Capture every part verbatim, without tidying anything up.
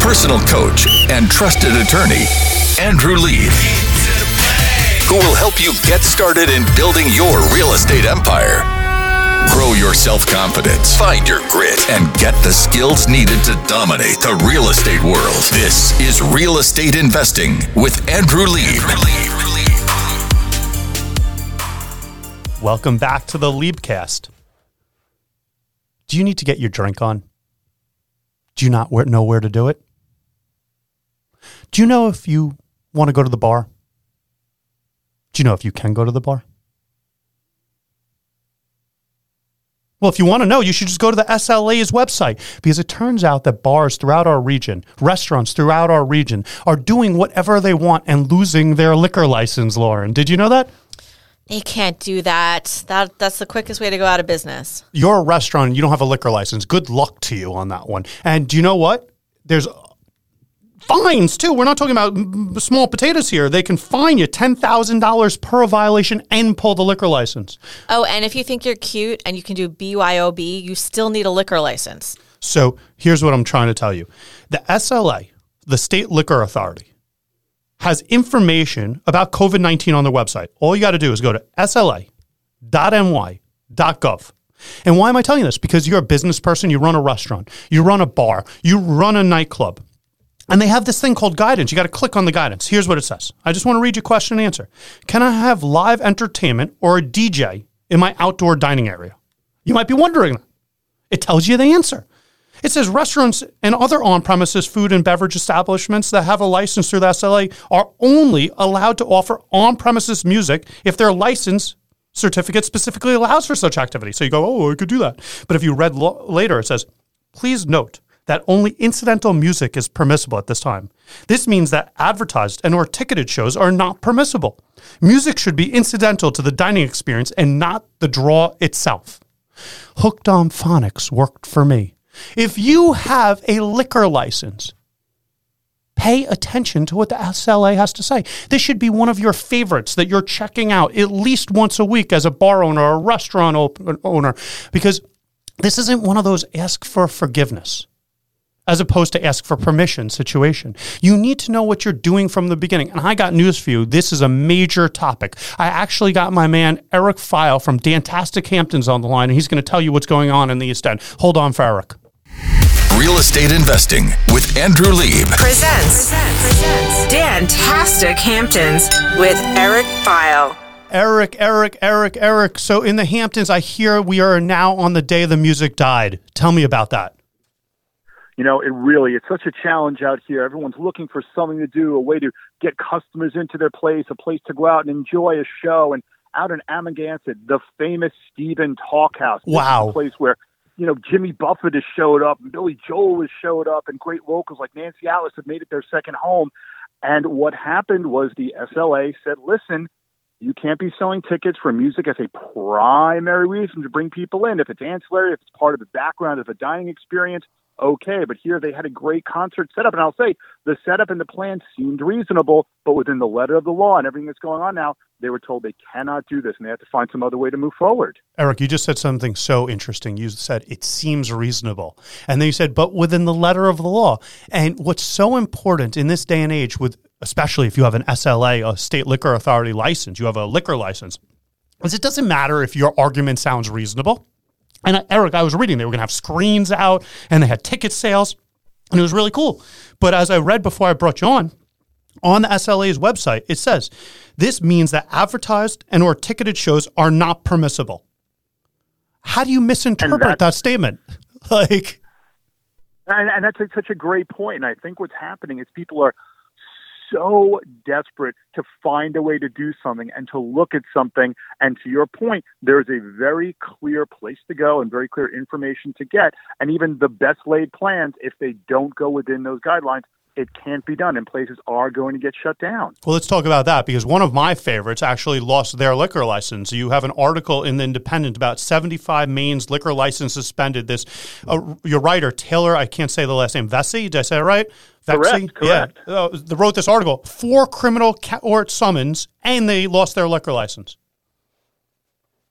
personal coach and trusted attorney, Andrew Lieb, who will help you get started in building your real estate empire. Grow your self-confidence, find your grit, and get the skills needed to dominate the real estate world. This is Real Estate Investing with Andrew Lieb. Welcome back to the Liebcast. Do you need to get your drink on? Do you not know where to do it? Do you know if you want to go to the bar? Do you know if you can go to the bar? Well, if you want to know, you should just go to the S L A's website, because it turns out that bars throughout our region, restaurants throughout our region, are doing whatever they want and losing their liquor license, Lauren. Did you know that? They can't do that. That That's the quickest way to go out of business. You're a restaurant and you don't have a liquor license. Good luck to you on that one. And do you know what? There's fines, too. We're not talking about small potatoes here. They can fine you ten thousand dollars per violation and pull the liquor license. Oh, and if you think you're cute and you can do B Y O B, you still need a liquor license. So here's what I'm trying to tell you. The S L A, the State Liquor Authority, has information about COVID nineteen on their website. All you got to do is go to S L A dot N Y dot gov. And why am I telling you this? Because you're a business person, you run a restaurant, you run a bar, you run a nightclub. And they have this thing called guidance. You got to click on the guidance. Here's what it says. I just want to read you question and answer. Can I have live entertainment or a D J in my outdoor dining area? You might be wondering. It tells you the answer. It says restaurants and other on-premises food and beverage establishments that have a license through the S L A are only allowed to offer on-premises music if their license certificate specifically allows for such activity. So you go, oh, I could do that. But if you read lo- later, it says, please note that only incidental music is permissible at this time. This means that advertised and or ticketed shows are not permissible. Music should be incidental to the dining experience and not the draw itself. Hooked on Phonics worked for me. If you have a liquor license, pay attention to what the S L A has to say. This should be one of your favorites that you're checking out at least once a week as a bar owner or a restaurant op- owner, because this isn't one of those ask for forgiveness as opposed to ask for permission situation. You need to know what you're doing from the beginning. And I got news for you. This is a major topic. I actually got my man, Eric File from Dantastic Hamptons on the line, and he's going to tell you what's going on in the East End. Hold on for Eric. Real Estate Investing with Andrew Lieb. Presents, presents Dantastic Hamptons with Eric File. Eric, Eric, Eric, Eric. So in the Hamptons, I hear we are now on the day the music died. Tell me about that. You know, it really, it's such a challenge out here. Everyone's looking for something to do, a way to get customers into their place, a place to go out and enjoy a show. And out in Amagansett, the famous Stephen Talk House. Wow. This is a place where, you know, Jimmy Buffett has showed up, and Billy Joel has showed up, and great locals like Nancy Alice have made it their second home. And what happened was the S L A said, listen, you can't be selling tickets for music as a primary reason to bring people in. If it's ancillary, if it's part of the background of a dining experience, okay, but here they had a great concert setup. And I'll say the setup and the plan seemed reasonable, but within the letter of the law and everything that's going on now, they were told they cannot do this and they have to find some other way to move forward. Eric, you just said something so interesting. You said it seems reasonable. And then you said, but within the letter of the law. And what's so important in this day and age, with especially if you have an S L A, a state liquor authority license, you have a liquor license, is it doesn't matter if your argument sounds reasonable. And uh, Eric, I was reading, they were going to have screens out and they had ticket sales and it was really cool. But as I read before I brought you on, on the S L A's website, it says, this means that advertised and or ticketed shows are not permissible. How do you misinterpret that statement? Like, and, and that's a, such a great point. And I think what's happening is people are so desperate to find a way to do something and to look at something. And to your point, there's a very clear place to go and very clear information to get. And even the best laid plans, if they don't go within those guidelines, it can't be done, and places are going to get shut down. Well, let's talk about that, because one of my favorites actually lost their liquor license. You have an article in The Independent about seventy-five Maine's liquor license suspended. This, uh, your writer, Taylor, I can't say the last name, Vesey, did I say it right? Correct, correct. Yeah, uh, they wrote this article, four criminal court summons, and they lost their liquor license.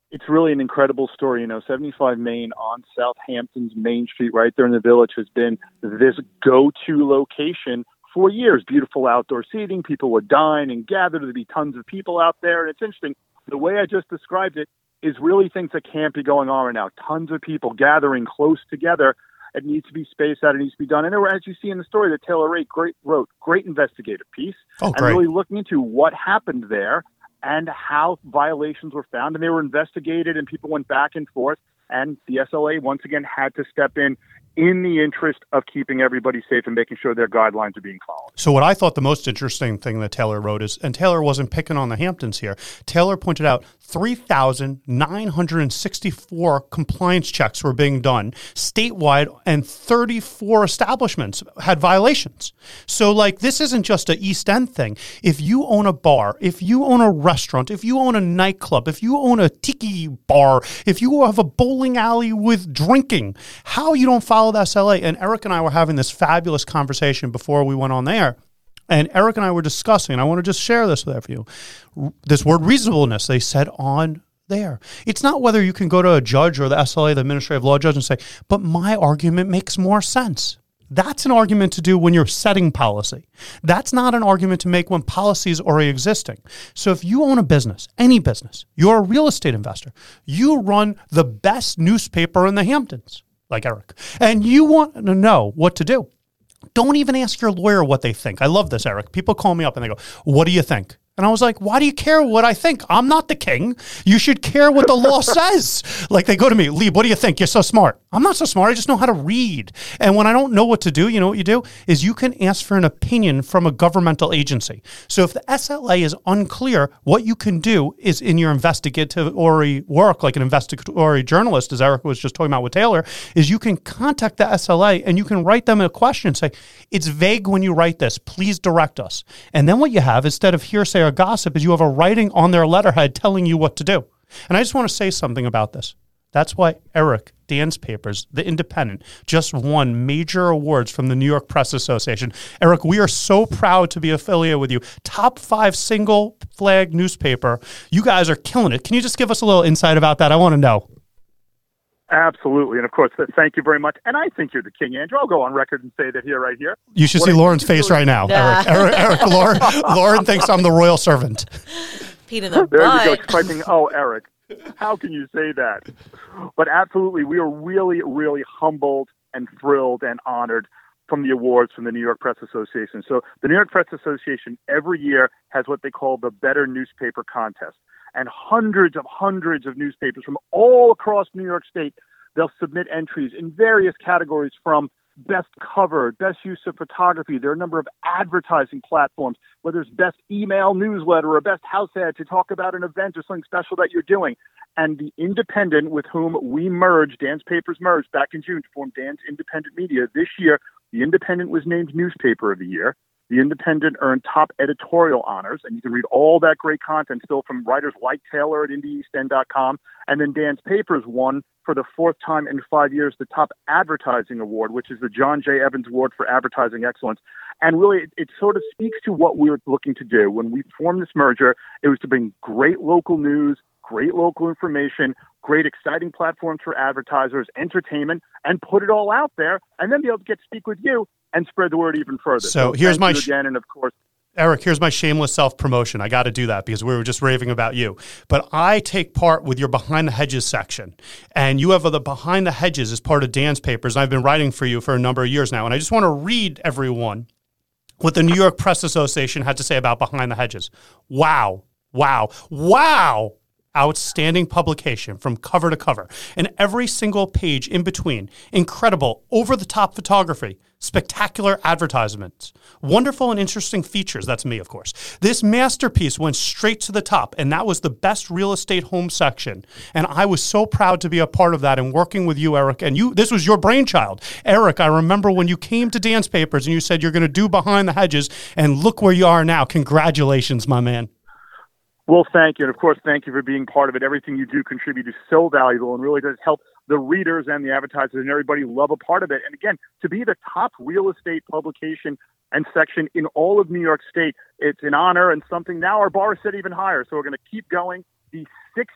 It's really an incredible story. You know, seventy-five Main on Southampton's Main Street, right there in the Village, has been this go-to location for years. Beautiful outdoor seating. People would dine and gather. There'd be tons of people out there. And it's interesting. The way I just described it is really things that can't be going on right now. Tons of people gathering close together. It needs to be spaced out. It needs to be done. And as you see in the story that Taylor Wright great, wrote, great investigative piece. Oh, and great. really looking into what happened there and how violations were found. And they were investigated and people went back and forth. And the S L A once again had to step in in the interest of keeping everybody safe and making sure their guidelines are being followed. So what I thought the most interesting thing that Taylor wrote is, and Taylor wasn't picking on the Hamptons here, Taylor pointed out three thousand nine hundred sixty-four compliance checks were being done statewide and thirty-four establishments had violations. So like this isn't just an East End thing. If you own a bar, if you own a restaurant, if you own a nightclub, if you own a tiki bar, if you have a bowling alley with drinking, how you don't follow the S L A? And Eric and I were having this fabulous conversation before we went on there. And Eric and I were discussing, and I want to just share this with you, this word reasonableness, they said on there. It's not whether you can go to a judge or the S L A, the administrative law judge, and say, but my argument makes more sense. That's an argument to do when you're setting policy. That's not an argument to make when policy is already existing. So if you own a business, any business, you're a real estate investor, you run the best newspaper in the Hamptons, like Eric, and you want to know what to do. Don't even ask your lawyer what they think. I love this, Eric. People call me up and they go, what do you think? And I was like, why do you care what I think? I'm not the king. You should care what the law says. Like they go to me, Lee, what do you think? You're so smart. I'm not so smart. I just know how to read. And when I don't know what to do, you know what you do? Is you can ask for an opinion from a governmental agency. So if the S L A is unclear, what you can do is in your investigatory work, like an investigatory journalist, as Eric was just talking about with Taylor, is you can contact the S L A and you can write them a question and say, it's vague when you write this. Please direct us. And then what you have, instead of hearsay or gossip, is you have a writing on their letterhead telling you what to do. And I just want to say something about this. That's why Eric, Dan's Papers, The Independent, just won major awards from the New York Press Association. Eric, we are so proud to be affiliated with you. Top five single flag newspaper. You guys are killing it. Can you just give us a little insight about that? I want to know. Absolutely. And of course, thank you very much. And I think you're the king, Andrew. I'll go on record and say that here, right here. You should what see Lauren's face really- right now. Yeah. Eric, Eric, Eric, Lauren, Lauren thinks I'm the royal servant. Pete in the there butt. you go. Typing, oh, Eric, how can you say that? But absolutely, we are really, really humbled and thrilled and honored from the awards from the New York Press Association. So the New York Press Association every year has what they call the Better Newspaper Contest. And hundreds of hundreds of newspapers from all across New York State, they'll submit entries in various categories from best cover, best use of photography. There are a number of advertising platforms, whether it's best email newsletter or best house ad to talk about an event or something special that you're doing. And the Independent, with whom we merged, Dan's Papers merged back in June to form Dan's Independent Media, this year, the Independent was named Newspaper of the Year. The Independent earned top editorial honors, and you can read all that great content still from writers like Taylor at indie east end dot com. And then Dan's Papers won for the fourth time in five years the top advertising award, which is the John J. Evans Award for Advertising Excellence. And really, it, it sort of speaks to what we were looking to do. When we formed this merger, it was to bring great local news, great local information, great exciting platforms for advertisers, entertainment, and put it all out there, and then be able to get to speak with you and spread the word even further. So, So here's my sh- again, and of course, Eric, here's my shameless self-promotion. I got to do that because we were just raving about you. But I take part with your Behind the Hedges section. And you have the Behind the Hedges as part of Dan's Papers. And I've been writing for you for a number of years now. And I just want to read everyone what the New York Press Association had to say about Behind the Hedges. Wow. Wow. Wow. Outstanding publication from cover to cover, and every single page in between. Incredible, over-the-top photography, spectacular advertisements, wonderful and interesting features. That's me, of course. This masterpiece went straight to the top, and that was the best real estate home section. And I was so proud to be a part of that and working with you, Eric. And you, this was your brainchild. Eric, I remember when you came to Dan's Papers and you said you're going to do Behind the Hedges, and look where you are now. Congratulations, my man. Well, thank you. And of course, thank you for being part of it. Everything you do contribute is so valuable and really does help the readers and the advertisers and everybody love a part of it. And again, to be the top real estate publication and section in all of New York State, it's an honor and something now our bar is set even higher. So we're going to keep going. The sixty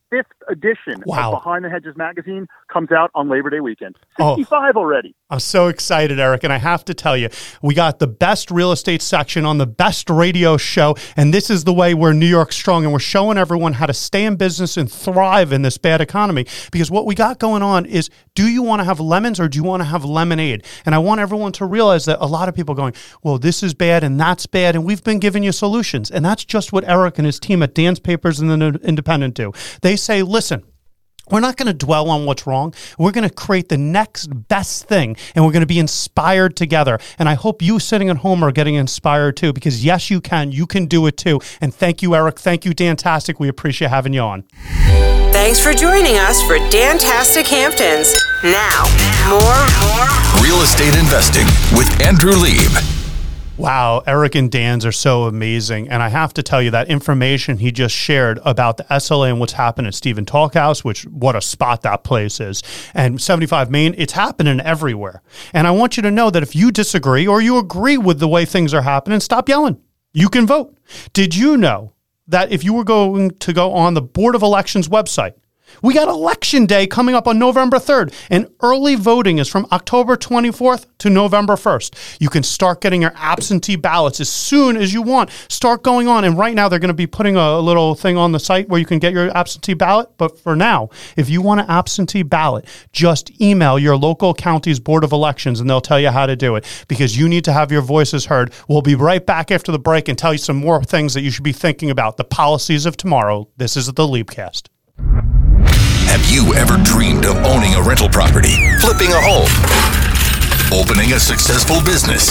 fifth edition Wow. of Behind the Hedges magazine comes out on Labor Day weekend. Oh. sixty-five already. I'm so excited, Eric. And I have to tell you, we got the best real estate section on the best radio show. And this is the way we're New York strong. And we're showing everyone how to stay in business and thrive in this bad economy. Because what we got going on is, do you want to have lemons or do you want to have lemonade? And I want everyone to realize that a lot of people are going, well, this is bad and that's bad. And we've been giving you solutions. And that's just what Eric and his team at Dan's Papers and the Independent do. They say, listen, we're not going to dwell on what's wrong. We're going to create the next best thing, and we're going to be inspired together. And I hope you sitting at home are getting inspired too, because yes, you can. You can do it too. And thank you, Eric. Thank you, Dantastic. We appreciate having you on. Thanks for joining us for Dantastic Hamptons. Now, more, more Real estate investing with Andrew Lieb. Wow, Eric and Dan's are so amazing. And I have to tell you that information he just shared about the S L A and what's happened at Stephen Talkhouse, which what a spot that place is, and seventy-five Main, it's happening everywhere. And I want you to know that if you disagree or you agree with the way things are happening, stop yelling. You can vote. Did you know that if you were going to go on the Board of Elections website, we got Election Day coming up on November third, and early voting is from October twenty-fourth to November first. You can start getting your absentee ballots as soon as you want. Start going on, and right now they're going to be putting a little thing on the site where you can get your absentee ballot. But for now, if you want an absentee ballot, just email your local county's Board of Elections, and they'll tell you how to do it, because you need to have your voices heard. We'll be right back after the break and tell you some more things that you should be thinking about, the policies of tomorrow. This is the Liebcast. Have you ever dreamed of owning a rental property, flipping a home, opening a successful business?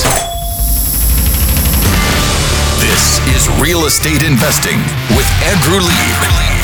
This is Real Estate Investing with Andrew Lieb.